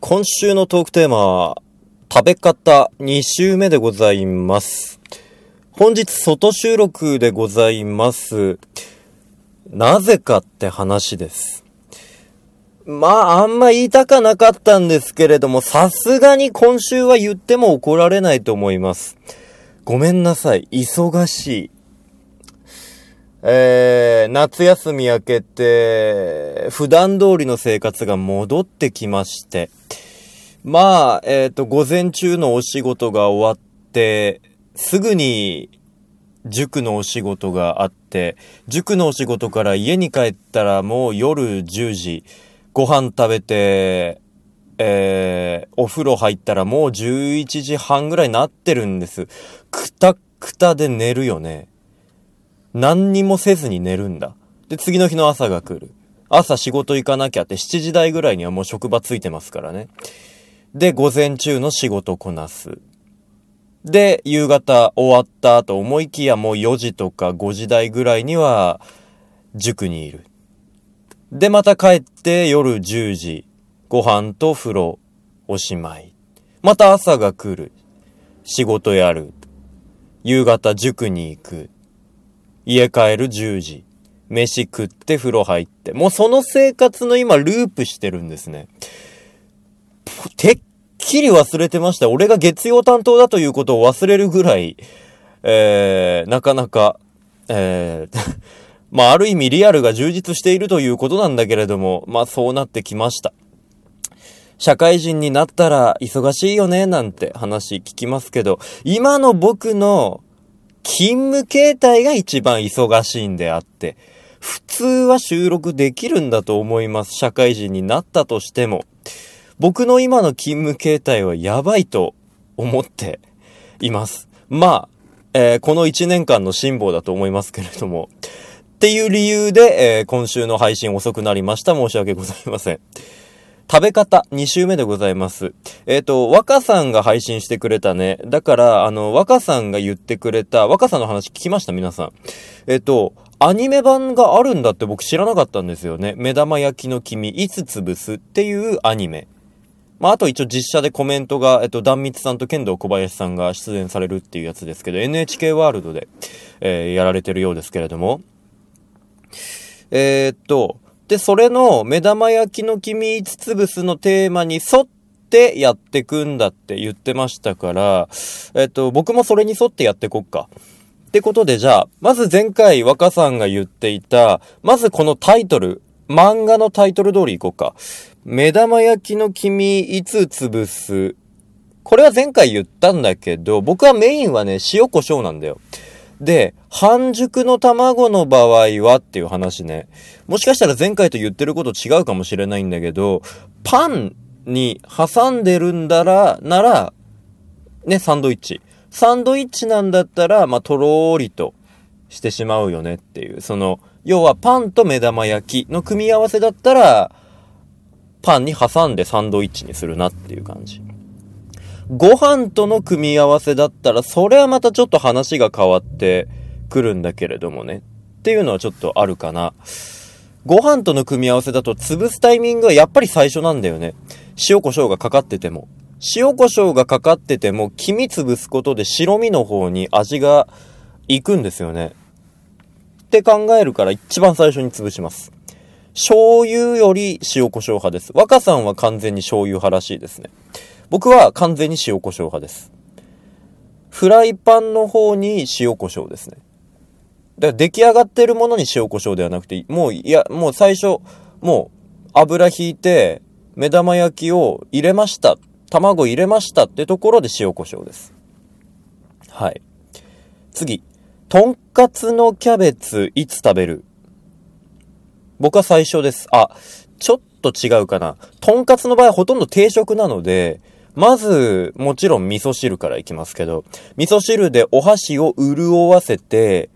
今週のトークテーマは食べ方2週目でございます。本日外収録でございます。なぜかって話です。あんま言いたかなかったんですけれども、さすがに今週は言っても怒られないと思います。ごめんなさい、忙しい。夏休み明けて、普段通りの生活が戻ってきまして、午前中のお仕事が終わって、すぐに塾のお仕事があって、塾のお仕事から家に帰ったらもう夜10時、ご飯食べて、お風呂入ったらもう11時半ぐらいになってるんです。くたくたで寝るよね。何にもせずに寝るんだ。で、次の日の朝が来る。朝仕事行かなきゃって7時台ぐらいにはもう職場ついてますからね。で、午前中の仕事こなす。で、夕方終わったと思いきやもう4時とか5時台ぐらいには塾にいる。で、また帰って夜10時。ご飯と風呂、おしまい。また朝が来る。仕事やる。夕方塾に行く。家帰る10時。飯食って風呂入って。もうその生活の今ループしてるんですね。てっきり忘れてました。俺が月曜担当だということを忘れるぐらい、なかなか、ある意味リアルが充実しているということなんだけれども、そうなってきました。社会人になったら忙しいよねなんて話聞きますけど、今の僕の勤務形態が一番忙しいんであって、普通は収録できるんだと思います。社会人になったとしても。僕の今の勤務形態はやばいと思っています。この1年間の辛抱だと思いますけれども。っていう理由で、今週の配信遅くなりました。申し訳ございません。食べ方2週目でございます。若さんが配信してくれたね。だから、若さんが言ってくれた、若さんの話聞きました皆さん。アニメ版があるんだって僕知らなかったんですよね。目玉焼きの黄身いつ潰すっていうアニメ。あと一応実写でコメントが、壇蜜さんと剣道小林さんが出演されるっていうやつですけど、NHK ワールドで、やられてるようですけれども。で、それの目玉焼きの黄身いつ潰すのテーマに沿ってやってくんだって言ってましたから、僕もそれに沿ってやってこっか。ってことでじゃあ、まず前回若さんが言っていた、まずこのタイトル、漫画のタイトル通りいこうか。目玉焼きの黄身いつ潰す。これは前回言ったんだけど、僕はメインはね、塩コショウなんだよ。で、半熟の卵の場合はっていう話ね。もしかしたら前回と言ってること違うかもしれないんだけど、パンに挟んでるんだら、なら、ね、サンドイッチ。サンドイッチなんだったら、とろーりとしてしまうよねっていう。要はパンと目玉焼きの組み合わせだったら、パンに挟んでサンドイッチにするなっていう感じ。ご飯との組み合わせだったら、それはまたちょっと話が変わってくるんだけれどもね。っていうのはちょっとあるかな。ご飯との組み合わせだと潰すタイミングはやっぱり最初なんだよね。塩コショウがかかってても。塩コショウがかかってても、黄身潰すことで白身の方に味がいくんですよね。って考えるから一番最初に潰します。醤油より塩コショウ派です。若さんは完全に醤油派らしいですね。僕は完全に塩コショウ派です。フライパンの方に塩コショウですね。だから出来上がってるものに塩コショウではなくて、もう最初、もう油引いて、目玉焼きを入れました。卵入れましたってところで塩コショウです。はい。次。とんかつのキャベツいつ食べる？僕は最初です。ちょっと違うかな。とんかつの場合はほとんど定食なので、まず、もちろん味噌汁からいきますけど、味噌汁でお箸を潤わせて、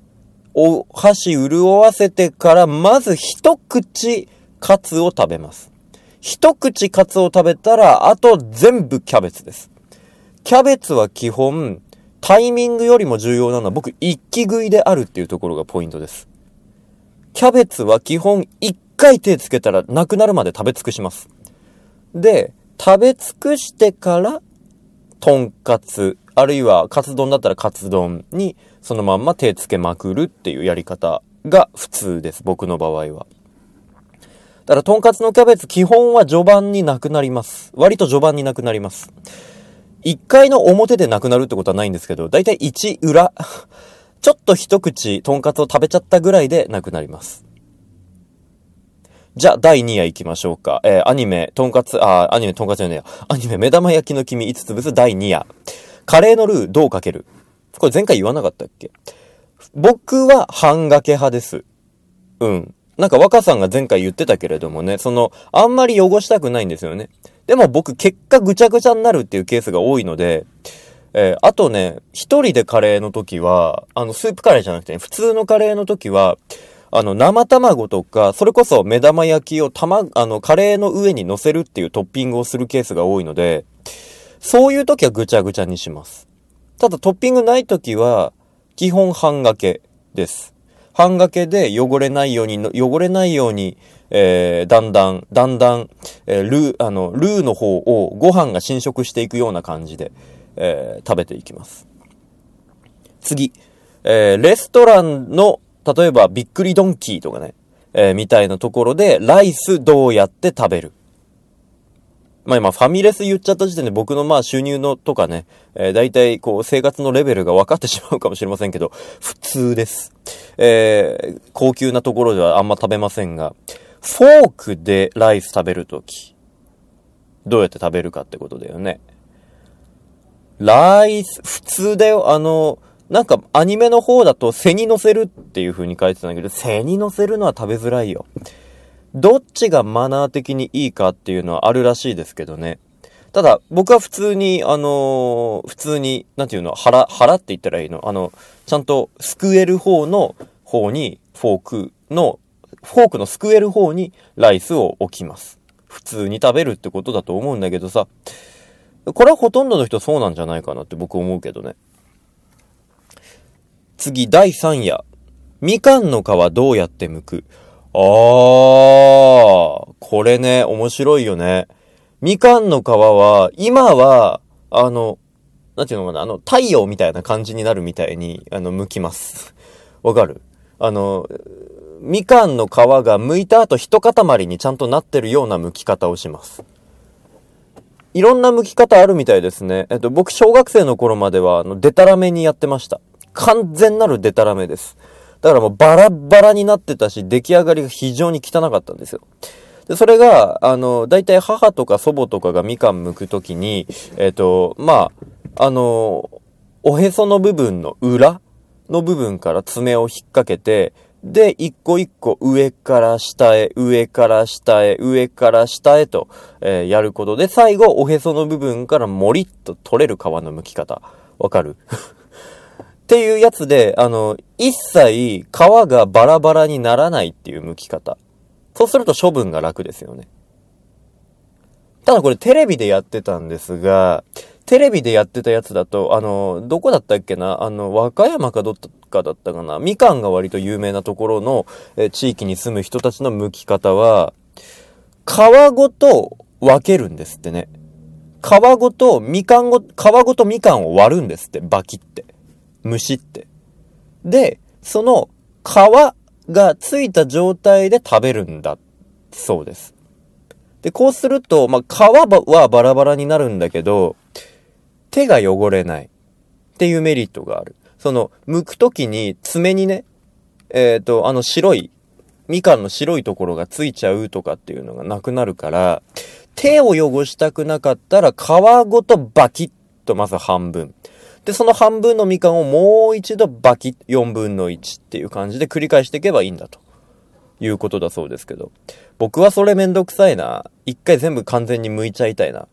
からまず一口カツを食べます。一口カツを食べたら、あと全部キャベツです。キャベツは基本、タイミングよりも重要なのは僕一気食いであるっていうところがポイントです。キャベツは基本一回手つけたらなくなるまで食べ尽くします。で、 食べ尽くしてから、とんかつ、あるいはカツ丼だったらカツ丼にそのまんま手つけまくるっていうやり方が普通です。僕の場合は。だからとんかつのキャベツ基本は序盤になくなります。割と序盤になくなります。1回の表でなくなるってことはないんですけど、だいたい1裏。ちょっと一口とんかつを食べちゃったぐらいでなくなります。じゃあ、第2夜行きましょうか。アニメ、とんかつじゃねえよ。アニメ、目玉焼きの黄身5つぶ第2夜。カレーのルーどうかける？これ前回言わなかったっけ？僕は半掛け派です。うん。なんか若さんが前回言ってたけれどもね、あんまり汚したくないんですよね。でも僕結果ぐちゃぐちゃになるっていうケースが多いので、あとね、一人でカレーの時は、スープカレーじゃなくてね、普通のカレーの時は、生卵とか、それこそ目玉焼きをカレーの上に乗せるっていうトッピングをするケースが多いので、そういう時はぐちゃぐちゃにします。ただトッピングない時は、基本半掛けです。半掛けで汚れないように、だんだん、ルーの方をご飯が侵食していくような感じで、食べていきます。次、レストランの、例えばびっくりドンキーとかね、みたいなところでライスどうやって食べる？まあ今ファミレス言っちゃった時点で僕の収入のとかね、だいたい生活のレベルが分かってしまうかもしれませんけど、普通です。高級なところではあんま食べませんが、フォークでライス食べるとき、どうやって食べるかってことだよね。ライス、普通だよ。なんかアニメの方だと背に乗せるっていう風に書いてたんだけど、背に乗せるのは食べづらいよ。どっちがマナー的にいいかっていうのはあるらしいですけどね。ただ僕は普通になんていうの、腹って言ったらいいの、ちゃんとすくえる方にフォークのすくえる方にライスを置きます。普通に食べるってことだと思うんだけどさ、これはほとんどの人そうなんじゃないかなって僕思うけどね。次、第3夜。みかんの皮どうやって剥く？これね、面白いよね。みかんの皮は、今は、なんていうのかな、太陽みたいな感じになるみたいに、剥きます。わかる？みかんの皮が剥いた後一塊にちゃんとなってるような剥き方をします。いろんな剥き方あるみたいですね。僕小学生の頃までは、デタラメにやってました。完全なるデタラメです。だからもうバラバラになってたし、出来上がりが非常に汚かったんですよ。で、それが、だいたい母とか祖母とかがみかん剥くときに、おへその部分の裏の部分から爪を引っ掛けて、で、一個一個上から下へと、やることで、最後、おへその部分からもりっと取れる皮の剥き方。わかる？っていうやつで、一切皮がバラバラにならないっていう剥き方。そうすると処分が楽ですよね。ただこれテレビでやってたんですが、テレビでやってたやつだと、どこだったっけな、和歌山かどっかだったかな、みかんが割と有名なところの、地域に住む人たちの剥き方は、皮ごと分けるんですってね。皮ごとみかんを割るんですって、バキって。むしって。で、その皮がついた状態で食べるんだそうです。で、こうすると、皮はバラバラになるんだけど、手が汚れないっていうメリットがある。剥くときに爪にね、みかんの白いところがついちゃうとかっていうのがなくなるから、手を汚したくなかったら皮ごとバキッとまず半分。で、その半分のみかんをもう一度バキッ4分の1っていう感じで繰り返していけばいいんだということだそうですけど、僕はそれめんどくさいな。一回全部完全に剥いちゃいたいな。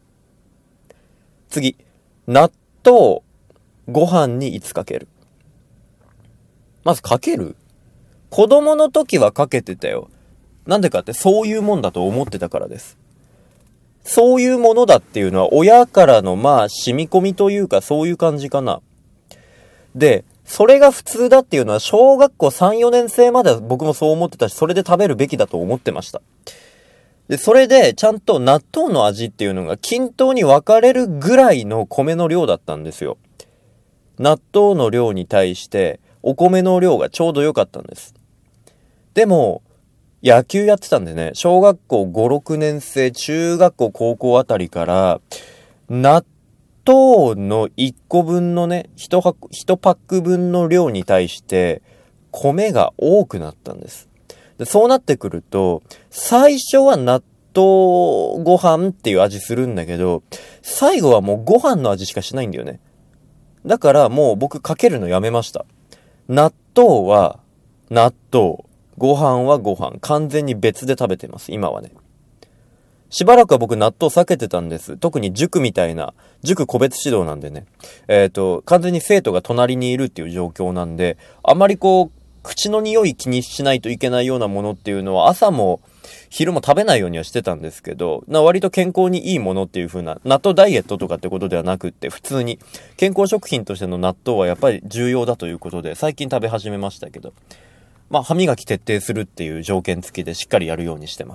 次、納豆、ご飯にいつかける？まずかける？子供の時はかけてたよ。なんでかってそういうもんだと思ってたからです。そういうものだっていうのは親からの染み込みというかそういう感じかな。で、それが普通だっていうのは小学校3、4年生までは僕もそう思ってたし、それで食べるべきだと思ってました。 で、それでちゃんと納豆の味っていうのが均等に分かれるぐらいの米の量だったんですよ。納豆の量に対してお米の量がちょうど良かったんです。でも、野球やってたんでね、小学校5、6年生、中学校、高校あたりから、納豆の1個分のね、1パック分の量に対して、米が多くなったんです。で、そうなってくると、最初は納豆ご飯っていう味するんだけど、最後はもうご飯の味しかしないんだよね。だからもう僕かけるのやめました。納豆は納豆、ご飯はご飯、完全に別で食べてます、今はね。しばらくは僕納豆避けてたんです。特に塾みたいな、塾個別指導なんでね。完全に生徒が隣にいるっていう状況なんで、あまり口の匂い気にしないといけないようなものっていうのは朝も昼も食べないようにはしてたんですけど、割と健康にいいものっていう風な、納豆ダイエットとかってことではなくって、普通に健康食品としての納豆はやっぱり重要だということで、最近食べ始めましたけど、歯磨き徹底するっていう条件付きでしっかりやるようにしてます。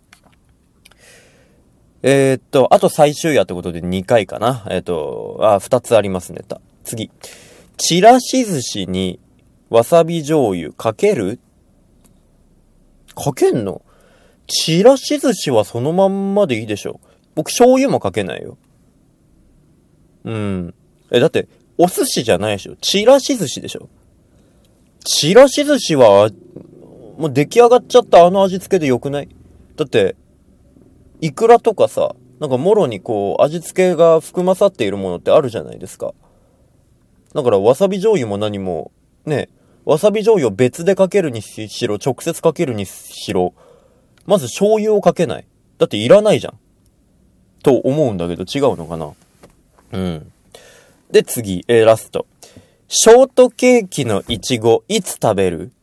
あと最終夜ってことで2回かな。2つありますね。次。ちらし寿司にわさび醤油かける？かけんの？ちらし寿司はそのまんまでいいでしょ。僕醤油もかけないよ。だって、お寿司じゃないでしょ。ちらし寿司でしょ。ちらし寿司は、もう出来上がっちゃったあの味付けでよくない？だって、イクラとかさ、なんかもろに味付けが含まさっているものってあるじゃないですか。だからわさび醤油も何も、ね、わさび醤油を別でかけるにしろ、直接かけるにしろ、まず醤油をかけない。だっていらないじゃん。と思うんだけど違うのかな。で次、ラスト。ショートケーキのいちご、いつ食べる？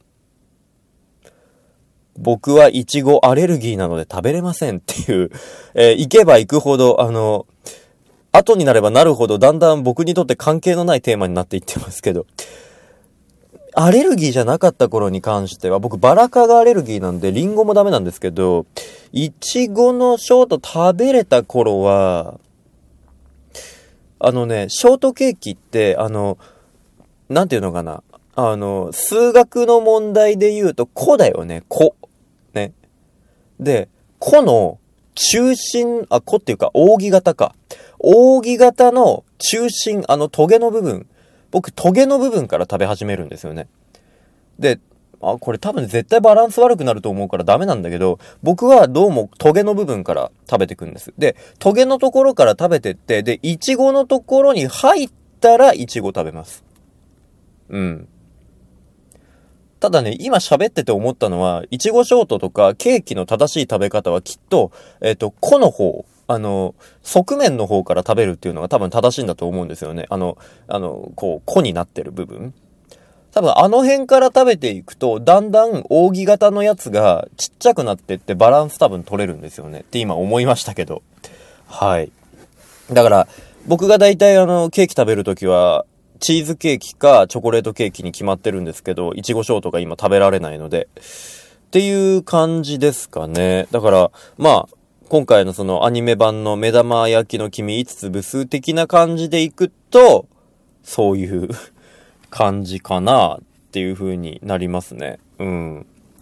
僕はいちごアレルギーなので食べれませんっていう、行けば行くほど、後になればなるほどだんだん僕にとって関係のないテーマになっていってますけど、アレルギーじゃなかった頃に関しては、僕バラ科がアレルギーなんでリンゴもダメなんですけど、いちごのショート食べれた頃は、ショートケーキって、なんていうのかな、数学の問題で言うと、個だよね、個。ね。で、個の中心、個っていうか、扇形か。扇形の中心、トゲの部分。僕、トゲの部分から食べ始めるんですよね。で、これ多分絶対バランス悪くなると思うからダメなんだけど、僕はどうもトゲの部分から食べてくんです。で、トゲのところから食べてって、で、イチゴのところに入ったらイチゴ食べます。ただね、今喋ってて思ったのは、いちごショートとかケーキの正しい食べ方はきっと、個の方、側面の方から食べるっていうのが多分正しいんだと思うんですよね。個になってる部分。多分あの辺から食べていくと、だんだん扇形のやつがちっちゃくなってってバランス多分取れるんですよね。って今思いましたけど。はい。だから、僕が大体ケーキ食べるときは、チーズケーキかチョコレートケーキに決まってるんですけど、いちごショートが今食べられないので。っていう感じですかね。だから、今回のそのアニメ版の目玉焼きの君5つ部数的な感じでいくと、そういう感じかなっていう風になりますね。今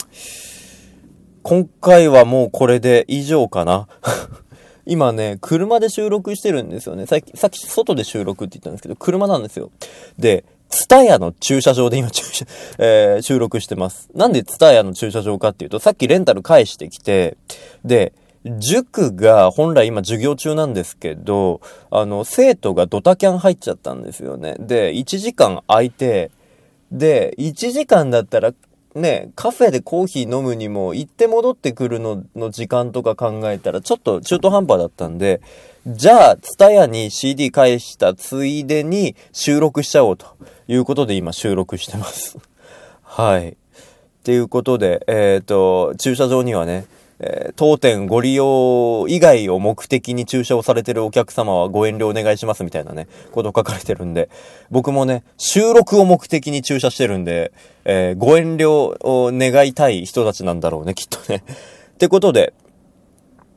回はもうこれで以上かな。今ね、車で収録してるんですよね。さっき外で収録って言ったんですけど、車なんですよ。で、ツタヤの駐車場で今収録してます。なんでツタヤの駐車場かっていうと、さっきレンタル返してきて、で、塾が本来今授業中なんですけど、生徒がドタキャン入っちゃったんですよね。で、1時間空いて、で、1時間だったらね、カフェでコーヒー飲むにも行って戻ってくるの時間とか考えたらちょっと中途半端だったんで、じゃあ、ツタヤに CD 返したついでに収録しちゃおうということで今収録してます。はい。っていうことで、駐車場にはね、当店ご利用以外を目的に駐車をされてるお客様はご遠慮お願いしますみたいなね、こと書かれてるんで、僕もね、収録を目的に駐車してるんで、ご遠慮を願いたい人たちなんだろうね、きっとね。ってことで、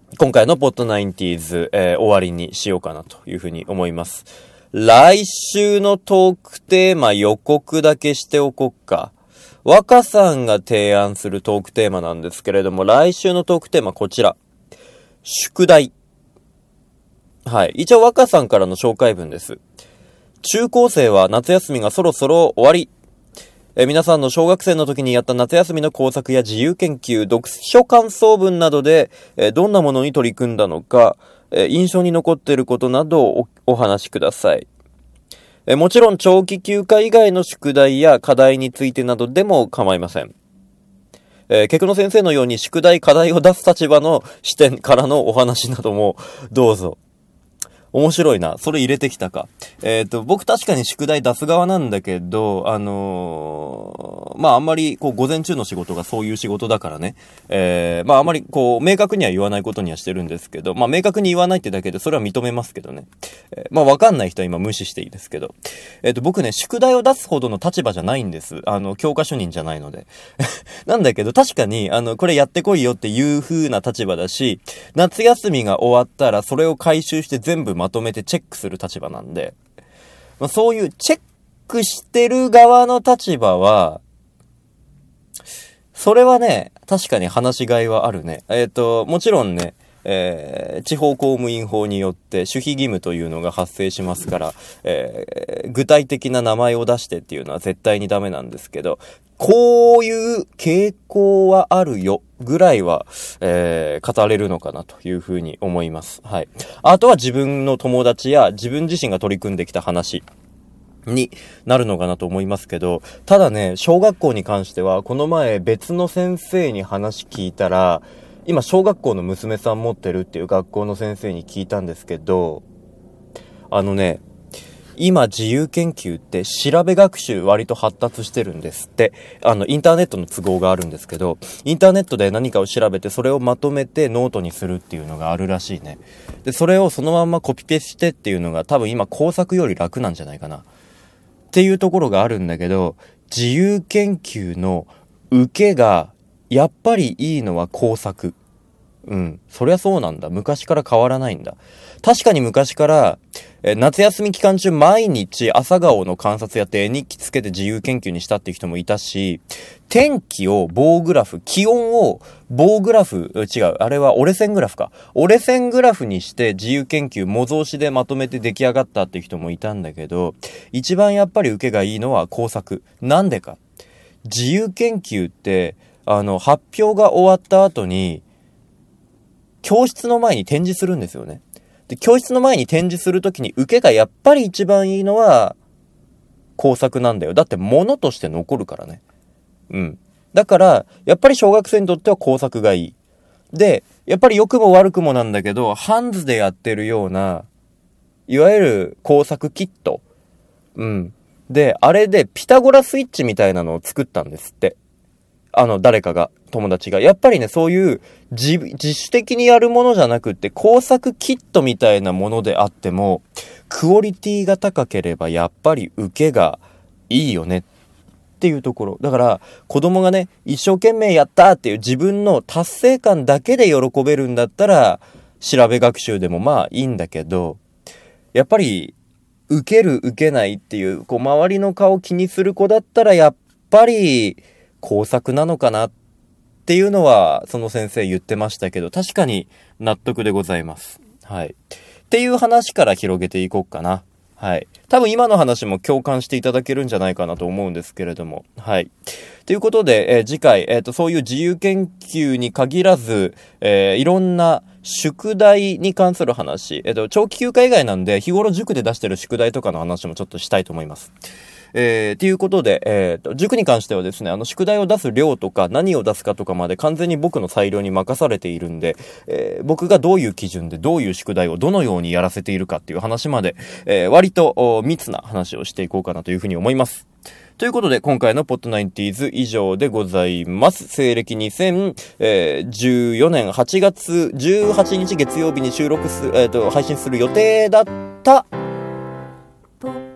今回のポッドナインティーズ、終わりにしようかなというふうに思います。来週のトークテーマ予告だけしておこっか。若さんが提案するトークテーマなんですけれども、来週のトークテーマこちら。宿題。はい。一応若さんからの紹介文です。中高生は夏休みがそろそろ終わり。皆さんの小学生の時にやった夏休みの工作や自由研究、読書感想文などで、どんなものに取り組んだのか、印象に残っていることなどを お話しください。もちろん長期休暇以外の宿題や課題についてなどでも構いません。ケクノ先生のように宿題課題を出す立場の視点からのお話などもどうぞ。面白いな。それ入れてきたか。僕確かに宿題出す側なんだけど、あんまり、午前中の仕事がそういう仕事だからね。あんまり、明確には言わないことにはしてるんですけど、明確に言わないってだけで、それは認めますけどね。わかんない人は今無視していいですけど。僕ね、宿題を出すほどの立場じゃないんです。教科主任じゃないので。なんだけど、確かに、これやってこいよっていう風な立場だし、夏休みが終わったら、それを回収して全部まとめてチェックする立場なんで、そういうチェックしてる側の立場は、それはね、確かに話しがいはあるね。もちろんね、地方公務員法によって守秘義務というのが発生しますから、具体的な名前を出してっていうのは絶対にダメなんですけど、こういう傾向はあるよぐらいは、語れるのかなというふうに思います。はい。あとは自分の友達や自分自身が取り組んできた話になるのかなと思いますけど、ただね、小学校に関してはこの前別の先生に話聞いたら、今小学校の娘さん持ってるっていう学校の先生に聞いたんですけど、今自由研究って調べ学習割と発達してるんですって。インターネットの都合があるんですけど、インターネットで何かを調べてそれをまとめてノートにするっていうのがあるらしいね。で、それをそのまんまコピペしてっていうのが多分今工作より楽なんじゃないかな。っていうところがあるんだけど、自由研究の受けがやっぱりいいのは工作。そりゃそうなんだ。昔から変わらないんだ。確かに昔から、夏休み期間中毎日朝顔の観察やって絵日記つけて自由研究にしたっていう人もいたし、天気を棒グラフ、気温を棒グラフ、あれは折れ線グラフか。折れ線グラフにして自由研究模造紙でまとめて出来上がったっていう人もいたんだけど、一番やっぱり受けがいいのは工作。なんでか。自由研究って、発表が終わった後に、教室の前に展示するんですよね。で、教室の前に展示するときに受けがやっぱり一番いいのは工作なんだよ。だって物として残るからね。だから、やっぱり小学生にとっては工作がいい。で、やっぱり良くも悪くもなんだけど、ハンズでやってるような、いわゆる工作キット。で、あれでピタゴラスイッチみたいなのを作ったんですって。誰かが、友達が。やっぱりね、そういう自主的にやるものじゃなくって、工作キットみたいなものであっても、クオリティが高ければやっぱり受けがいいよねっていうところ。だから、子供がね、一生懸命やったっていう自分の達成感だけで喜べるんだったら、調べ学習でもいいんだけど、やっぱり、受ける受けないっていう、周りの顔気にする子だったら、やっぱり、工作なのかなっていうのはその先生言ってましたけど、確かに納得でございます。はい。っていう話から広げていこうかな。はい。多分今の話も共感していただけるんじゃないかなと思うんですけれども。はい。ということで、次回、そういう自由研究に限らず、いろんな宿題に関する話、長期休暇以外なんで日頃塾で出してる宿題とかの話もちょっとしたいと思います。ということで、塾に関してはですね、宿題を出す量とか何を出すかとかまで完全に僕の裁量に任されているんで、僕がどういう基準でどういう宿題をどのようにやらせているかっていう話まで、割と密な話をしていこうかなというふうに思います。ということで、今回のポッドナインティーズ以上でございます。西暦2014年8月18日月曜日に配信する予定だった